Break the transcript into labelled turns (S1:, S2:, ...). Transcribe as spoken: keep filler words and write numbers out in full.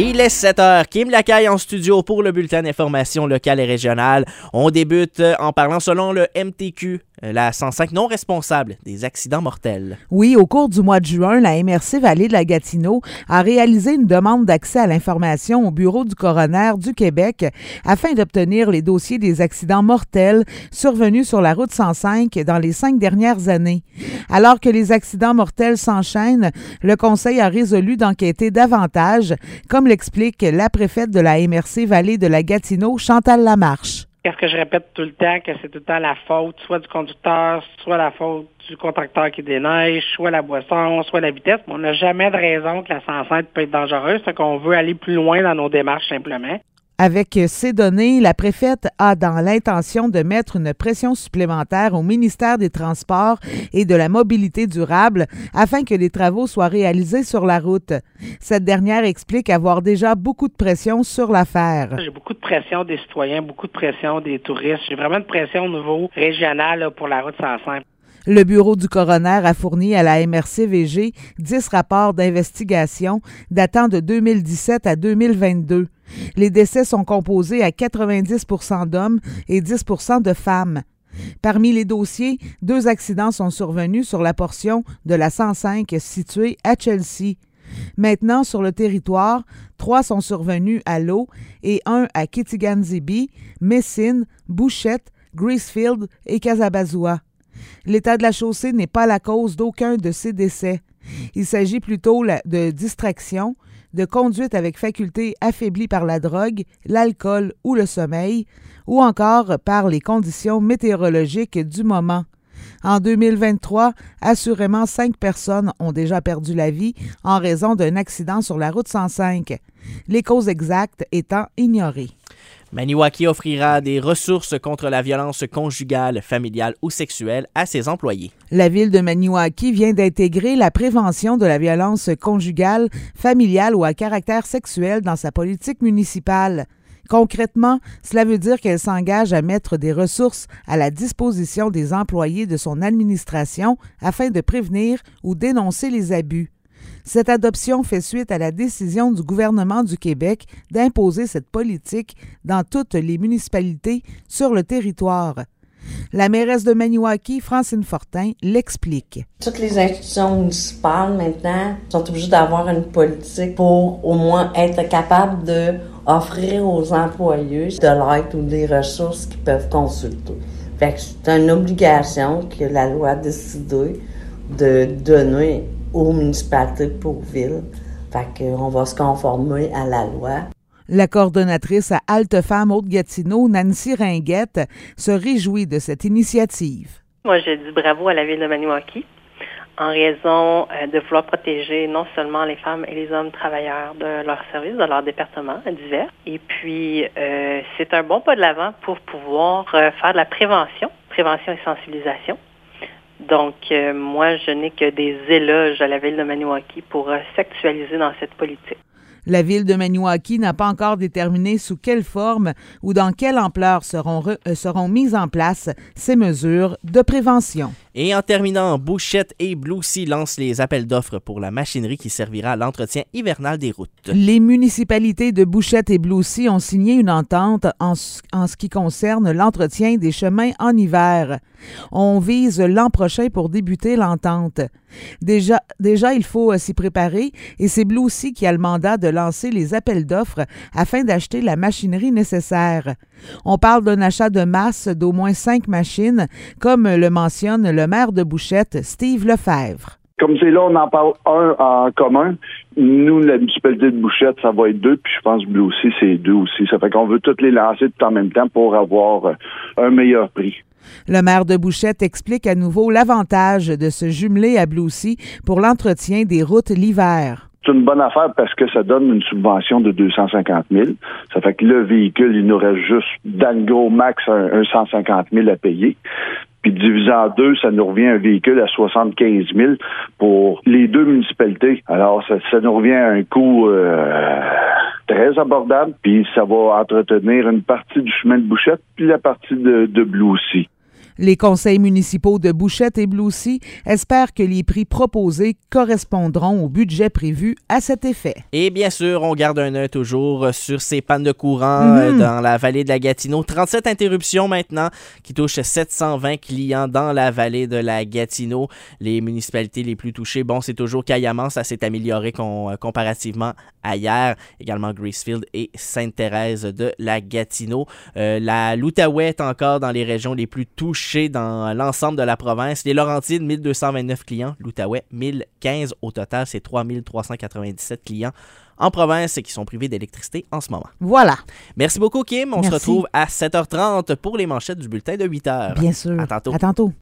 S1: Il est sept heures. Kim Lacaille en studio pour le bulletin d'information locale et régionale. On débute en parlant selon le M T Q, la cent cinq non responsable des accidents mortels.
S2: Oui, au cours du mois de juin, la M R C Vallée de la Gatineau a réalisé une demande d'accès à l'information au Bureau du coroner du Québec afin d'obtenir les dossiers des accidents mortels survenus sur la route cent cinq dans les cinq dernières années. Alors que les accidents mortels s'enchaînent, le Conseil a résolu d'enquêter davantage, comme l'explique la préfète de la M R C Vallée de la Gatineau, Chantal Lamarche.
S3: Qu'est-ce que je répète tout le temps, que c'est tout le temps la faute, soit du conducteur, soit la faute du contracteur qui déneige, soit la boisson, soit la vitesse. On n'a jamais de raison que la cent cinq peut être dangereuse, fait qu'on veut aller plus loin dans nos démarches simplement.
S2: Avec ces données, la préfète a dans l'intention de mettre une pression supplémentaire au ministère des Transports et de la Mobilité durable afin que les travaux soient réalisés sur la route. Cette dernière explique avoir déjà beaucoup de pression sur l'affaire.
S3: J'ai beaucoup de pression des citoyens, beaucoup de pression des touristes. J'ai vraiment de pression au niveau régional là, pour la route cent cinq.
S2: Le bureau du coroner a fourni à la M R C V G dix rapports d'investigation datant de deux mille dix-sept à deux mille vingt-deux. Les décès sont composés à quatre-vingt-dix pour cent d'hommes et dix pour cent de femmes. Parmi les dossiers, deux accidents sont survenus sur la portion de la cent cinq située à Chelsea. Maintenant, sur le territoire, trois sont survenus à L'Eau et un à Kitigan-Zibi, Messine, Bouchette, Gracefield et Casabazua. L'état de la chaussée n'est pas la cause d'aucun de ces décès. Il s'agit plutôt de distraction, de conduite avec faculté affaiblie par la drogue, l'alcool ou le sommeil, ou encore par les conditions météorologiques du moment. En deux mille vingt-trois, assurément cinq personnes ont déjà perdu la vie en raison d'un accident sur la route cent cinq, les causes exactes étant ignorées.
S1: Maniwaki offrira des ressources contre la violence conjugale, familiale ou sexuelle à ses employés.
S2: La ville de Maniwaki vient d'intégrer la prévention de la violence conjugale, familiale ou à caractère sexuel dans sa politique municipale. Concrètement, cela veut dire qu'elle s'engage à mettre des ressources à la disposition des employés de son administration afin de prévenir ou dénoncer les abus. Cette adoption fait suite à la décision du gouvernement du Québec d'imposer cette politique dans toutes les municipalités sur le territoire. La mairesse de Maniwaki, Francine Fortin, l'explique.
S4: Toutes les institutions municipales, maintenant, sont obligées d'avoir une politique pour au moins être capables d'offrir aux employés de l'aide ou des ressources qu'ils peuvent consulter. Fait que c'est une obligation que la loi a décidé de donner aux municipalités pour ville. Fait qu'on va se conformer à la loi.
S2: La coordonnatrice à Halte Femmes Haute-Gatineau, Nancy Ringuette, se réjouit de cette initiative.
S5: Moi, je dis bravo à la ville de Maniwaki en raison de vouloir protéger non seulement les femmes et les hommes travailleurs de leurs services, de leurs départements divers. Et puis, euh, c'est un bon pas de l'avant pour pouvoir euh, faire de la prévention, prévention et sensibilisation. Donc, euh, moi, je n'ai que des éloges à la ville de Maniwaki pour euh, s'actualiser dans cette politique.
S2: La ville de Maniwaki n'a pas encore déterminé sous quelle forme ou dans quelle ampleur seront, re, euh, seront mises en place ces mesures de prévention.
S1: Et en terminant, Bouchette et Blue Sea lancent les appels d'offres pour la machinerie qui servira à l'entretien hivernal des routes.
S2: Les municipalités de Bouchette et Blue Sea ont signé une entente en, en ce qui concerne l'entretien des chemins en hiver. On vise l'an prochain pour débuter l'entente. Déjà, déjà il faut s'y préparer et c'est Blue Sea qui a le mandat de lancer les appels d'offres afin d'acheter la machinerie nécessaire. On parle d'un achat de masse d'au moins cinq machines, comme le mentionne le maire de Bouchette, Steve Lefebvre.
S6: Comme c'est là, on en parle un en commun. Nous, la municipalité de Bouchette, ça va être deux, puis je pense que Blue aussi, c'est deux aussi. Ça fait qu'on veut toutes les lancer tout en même temps pour avoir un meilleur prix.
S2: Le maire de Bouchette explique à nouveau l'avantage de se jumeler à Blue Sea pour l'entretien des routes l'hiver.
S6: C'est une bonne affaire parce que ça donne une subvention de deux cent cinquante mille. Ça fait que le véhicule, il nous reste juste, dans le gros max, un, un cent cinquante mille à payer. Puis divisé en deux, ça nous revient un véhicule à soixante-quinze mille pour les deux municipalités. Alors, ça, ça nous revient à un coût euh, très abordable. Puis ça va entretenir une partie du chemin de Bouchette puis la partie de, de Blue aussi.
S2: Les conseils municipaux de Bouchette et Bloussy espèrent que les prix proposés correspondront au budget prévu à cet effet.
S1: Et bien sûr, on garde un œil toujours sur ces pannes de courant
S2: Mm-hmm.
S1: euh, dans la vallée de la Gatineau. trente-sept interruptions maintenant qui touchent sept cent vingt clients dans la vallée de la Gatineau. Les municipalités les plus touchées, bon, c'est toujours Cayamans, ça s'est amélioré com- comparativement à hier. Également Gracefield et Sainte-Thérèse de la Gatineau. Euh, la l'Outaouais est encore dans les régions les plus touchées dans l'ensemble de la province. Les Laurentides, mille deux cent vingt-neuf clients. L'Outaouais, mille quinze au total. C'est trois mille trois cent quatre-vingt-dix-sept clients en province qui sont privés d'électricité en ce moment.
S2: Voilà.
S1: Merci beaucoup, Kim. On
S2: Merci.
S1: se retrouve à sept heures trente pour les manchettes du bulletin de huit heures.
S2: Bien sûr.
S1: À tantôt.
S2: À tantôt.